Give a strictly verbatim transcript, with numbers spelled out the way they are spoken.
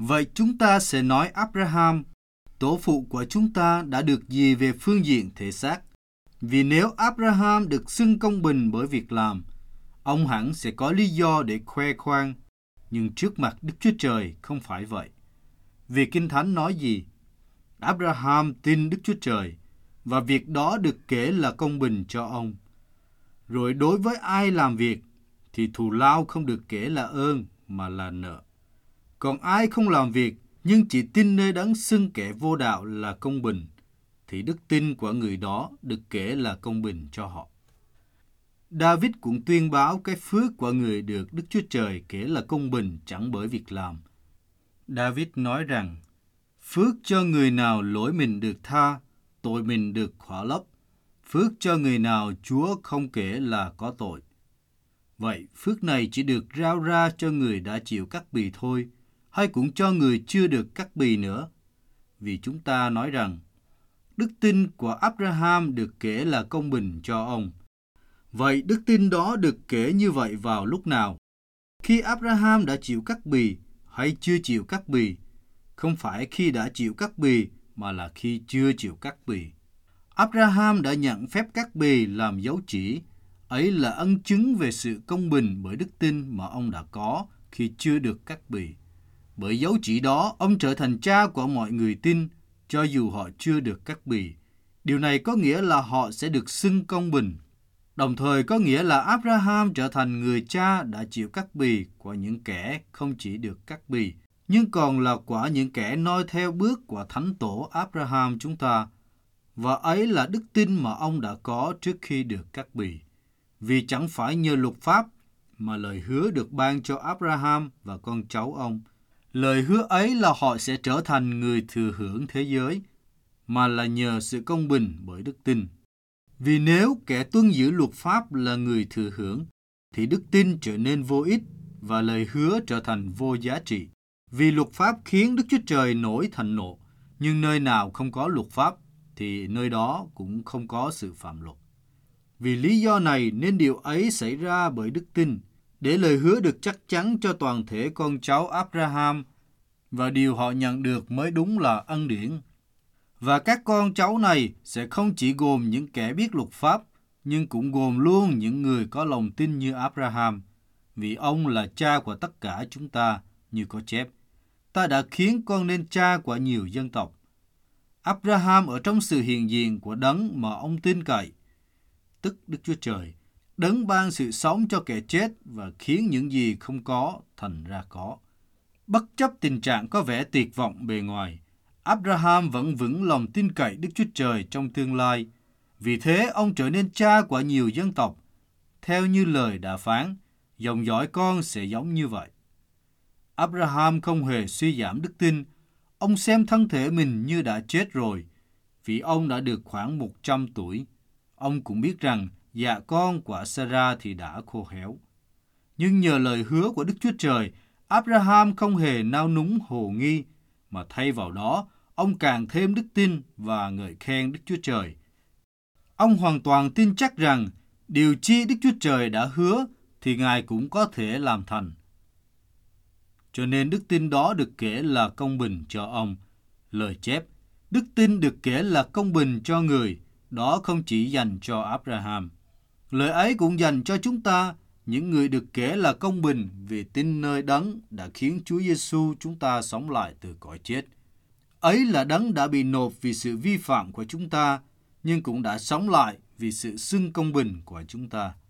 Vậy chúng ta sẽ nói Abraham, tổ phụ của chúng ta đã được gì về phương diện thể xác? Vì nếu Abraham được xưng công bình bởi việc làm, ông hẳn sẽ có lý do để khoe khoang. Nhưng trước mặt Đức Chúa Trời không phải vậy. Vì Kinh Thánh nói gì? Abraham tin Đức Chúa Trời, và việc đó được kể là công bình cho ông. Rồi đối với ai làm việc, thì thù lao không được kể là ơn, mà là nợ. Còn ai không làm việc, nhưng chỉ tin nơi đấng xưng kẻ vô đạo là công bình, thì đức tin của người đó được kể là công bình cho họ. David cũng tuyên báo cái phước của người được Đức Chúa Trời kể là công bình chẳng bởi việc làm. David nói rằng, phước cho người nào lỗi mình được tha, tội mình được khỏa lấp. Phước cho người nào Chúa không kể là có tội. Vậy phước này chỉ được rao ra cho người đã chịu cắt bì thôi, hay cũng cho người chưa được cắt bì nữa? Vì chúng ta nói rằng, đức tin của Abraham được kể là công bình cho ông. Vậy đức tin đó được kể như vậy vào lúc nào? Khi Abraham đã chịu cắt bì hay chưa chịu cắt bì? Không phải khi đã chịu cắt bì, mà là khi chưa chịu cắt bì. Abraham đã nhận phép cắt bì làm dấu chỉ. Ấy là ân chứng về sự công bình bởi đức tin mà ông đã có khi chưa được cắt bì. Bởi dấu chỉ đó, ông trở thành cha của mọi người tin, cho dù họ chưa được cắt bì. Điều này có nghĩa là họ sẽ được xưng công bình. Đồng thời có nghĩa là Abraham trở thành người cha đã chịu cắt bì của những kẻ không chỉ được cắt bì, nhưng còn là quả những kẻ noi theo bước của thánh tổ Abraham chúng ta. Và ấy là đức tin mà ông đã có trước khi được cắt bì. Vì chẳng phải nhờ luật pháp, mà lời hứa được ban cho Abraham và con cháu ông. Lời hứa ấy là họ sẽ trở thành người thừa hưởng thế giới, mà là nhờ sự công bình bởi đức tin. Vì nếu kẻ tuân giữ luật pháp là người thừa hưởng, thì đức tin trở nên vô ích và lời hứa trở thành vô giá trị. Vì luật pháp khiến Đức Chúa Trời nổi thành nộ, nhưng nơi nào không có luật pháp, thì nơi đó cũng không có sự phạm luật. Vì lý do này nên điều ấy xảy ra bởi đức tin, để lời hứa được chắc chắn cho toàn thể con cháu Abraham, và điều họ nhận được mới đúng là ân điển. Và các con cháu này sẽ không chỉ gồm những kẻ biết luật pháp, nhưng cũng gồm luôn những người có lòng tin như Abraham, vì ông là cha của tất cả chúng ta, như có chép. Ta đã khiến con nên cha của nhiều dân tộc. Abraham ở trong sự hiện diện của đấng mà ông tin cậy, tức Đức Chúa Trời, đấng ban sự sống cho kẻ chết và khiến những gì không có thành ra có. Bất chấp tình trạng có vẻ tuyệt vọng bề ngoài, Abraham vẫn vững lòng tin cậy Đức Chúa Trời trong tương lai. Vì thế ông trở nên cha của nhiều dân tộc. Theo như lời đã phán, dòng dõi con sẽ giống như vậy. Abraham không hề suy giảm đức tin. Ông xem thân thể mình như đã chết rồi, vì ông đã được khoảng một trăm tuổi. Ông cũng biết rằng dạ con của Sarah thì đã khô héo. Nhưng nhờ lời hứa của Đức Chúa Trời, Abraham không hề nao núng hồ nghi, mà thay vào đó, ông càng thêm đức tin và ngợi khen Đức Chúa Trời. Ông hoàn toàn tin chắc rằng điều chi Đức Chúa Trời đã hứa thì Ngài cũng có thể làm thành. Cho nên đức tin đó được kể là công bình cho ông. Lời chép, đức tin được kể là công bình cho người, đó không chỉ dành cho Abraham. Lời ấy cũng dành cho chúng ta, những người được kể là công bình vì tin nơi đấng đã khiến Chúa Giêsu chúng ta sống lại từ cõi chết. Ấy là đấng đã bị nộp vì sự vi phạm của chúng ta, nhưng cũng đã sống lại vì sự xưng công bình của chúng ta.